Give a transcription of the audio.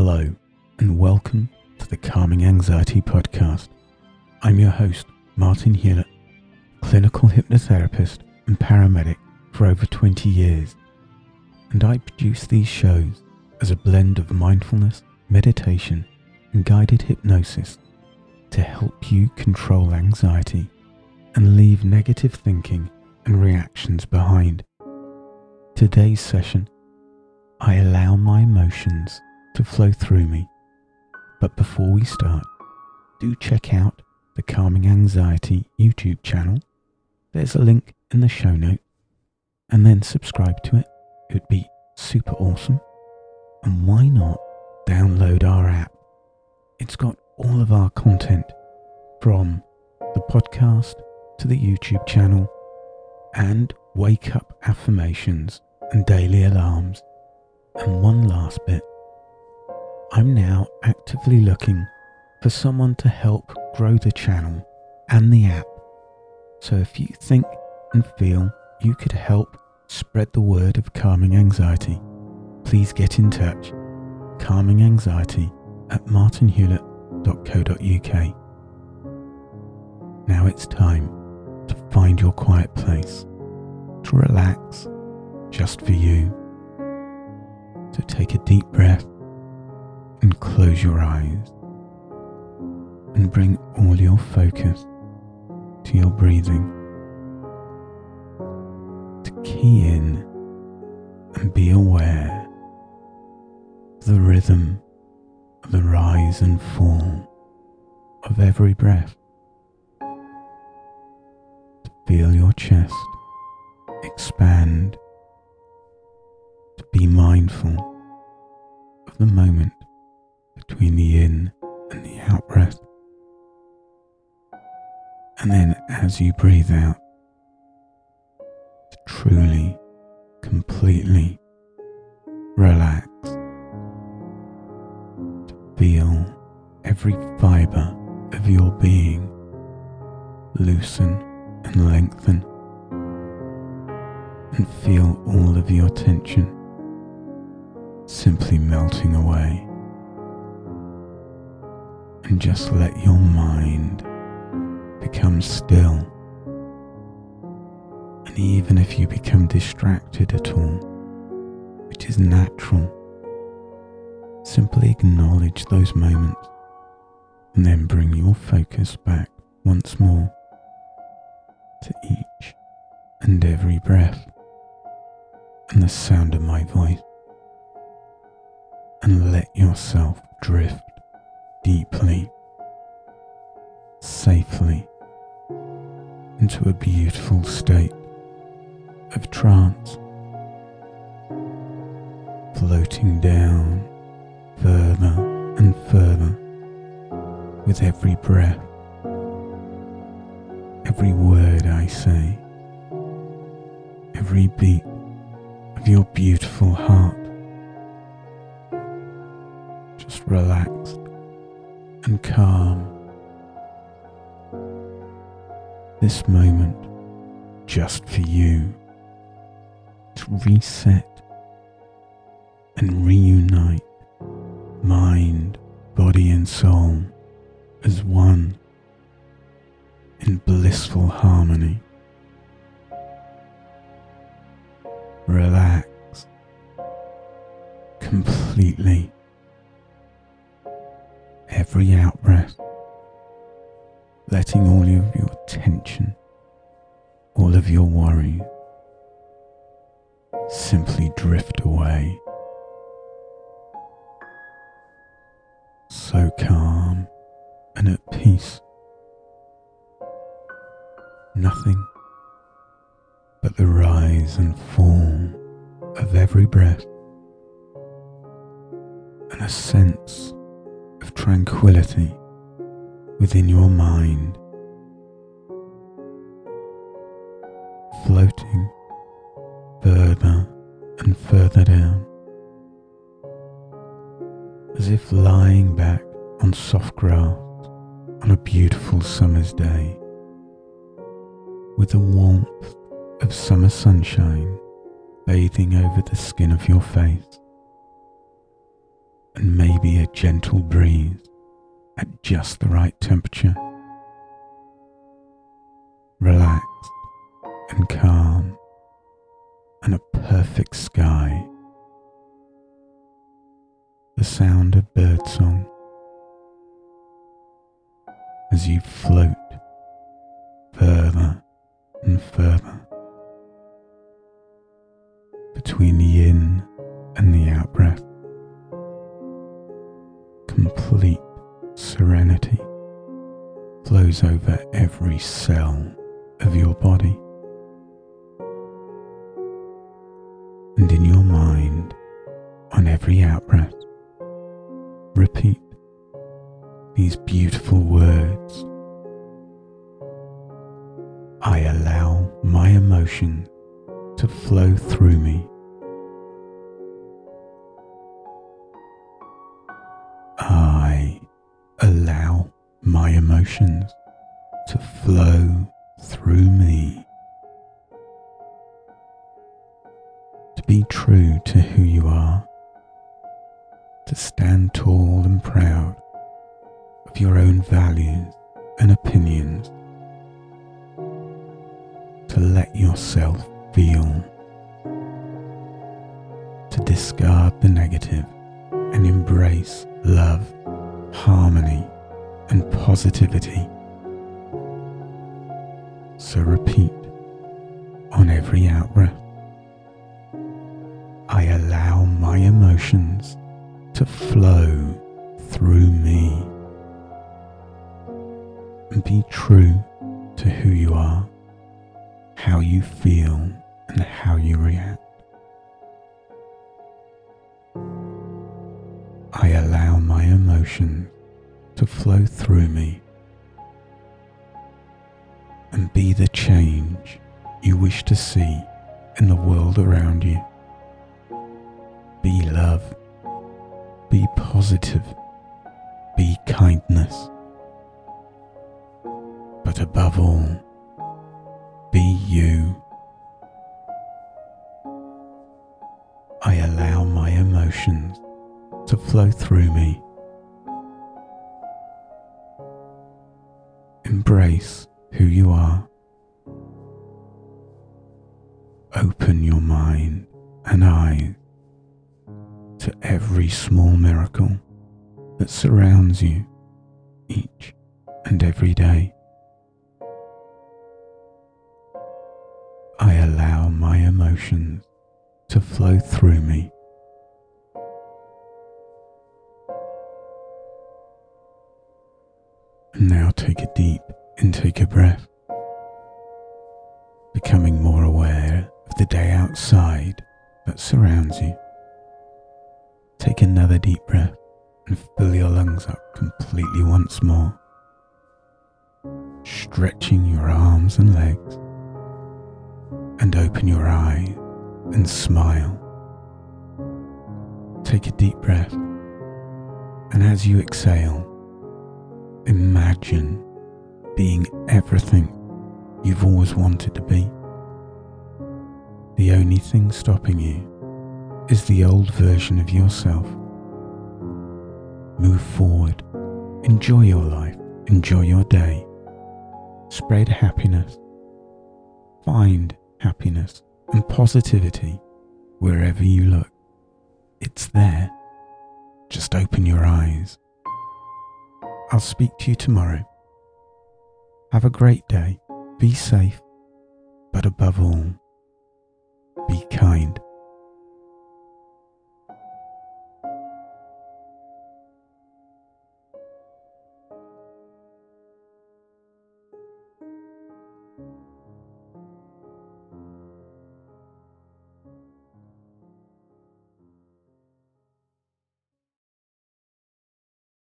Hello, and welcome to the Calming Anxiety Podcast. I'm your host, Martin Hewlett, clinical hypnotherapist and paramedic for over 20 years, and I produce these shows as a blend of mindfulness, meditation, and guided hypnosis to help you control anxiety and leave negative thinking and reactions behind. Today's session, I allow my emotions to flow through me. But before we start, do check out the Calming Anxiety YouTube channel. There's a link in the show notes, and then subscribe to it. It would be super awesome. And why not download our app? It's got all of our content, from the podcast to the YouTube channel, and wake up affirmations and daily alarms. And one last bit, I'm now actively looking for someone to help grow the channel and the app. So if you think and feel you could help spread the word of calming anxiety, please get in touch. calminganxiety@martinhewlett.co.uk. Now it's time to find your quiet place, to relax just for you. So take a deep breath and close your eyes, and bring all your focus to your breathing. To key in and be aware of the rhythm of the rise and fall of every breath. To feel your chest expand. To be mindful of the moment between the in and the out breath. And then as you breathe out, to truly, completely relax. To feel every fibre of your being loosen and lengthen. And feel all of your tension simply melting away. And just let your mind become still. And even if you become distracted at all, which is natural, simply acknowledge those moments and then bring your focus back once more to each and every breath and the sound of my voice, and let yourself drift deeply, safely, into a beautiful state of trance, floating down further and further with every breath, every word I say, every beat of your beautiful heart, just relaxed and calm. This moment just for you to reset and reunite mind, body and soul as one in blissful harmony. Relax completely. Every out-breath, letting all of your tension, all of your worries, simply drift away. So calm and at peace. Nothing but the rise and fall of every breath, and a sense of tranquility within your mind, floating further and further down, as if lying back on soft grass on a beautiful summer's day, with the warmth of summer sunshine bathing over the skin of your face, and maybe be a gentle breeze at just the right temperature, relaxed and calm, and a perfect sky. The sound of birdsong as you float further and further between the in and the out breath. Complete serenity flows over every cell of your body, and in your mind, on every out breath, repeat these beautiful words. I allow my emotions to flow through me. I allow my emotions to flow through me. To be true to who you are, to stand tall and proud of your own values and opinions, to let yourself feel, to discard the negative and embrace love, harmony, and positivity. So repeat on every out-breath, I allow my emotions to flow through me. And be true to who you are, how you feel, and how you react. I allow my emotions to flow through me, and be the change you wish to see in the world around you. Be love, be positive, be kindness, but above all, be you. I allow my emotions to flow through me. Embrace who you are. Open your mind and eyes to every small miracle that surrounds you each and every day. I allow my emotions to flow through me. And now take a deep intake of breath, becoming more aware of the day outside that surrounds you. Take another deep breath and fill your lungs up completely once more, stretching your arms and legs, and open your eyes and smile. Take a deep breath, and as you exhale, imagine being everything you've always wanted to be. The only thing stopping you is the old version of yourself. Move forward, enjoy your life, enjoy your day, spread happiness, find happiness and positivity wherever you look. It's there. Just open your eyes. I'll speak to you tomorrow. Have a great day. Be safe, but above all, be kind.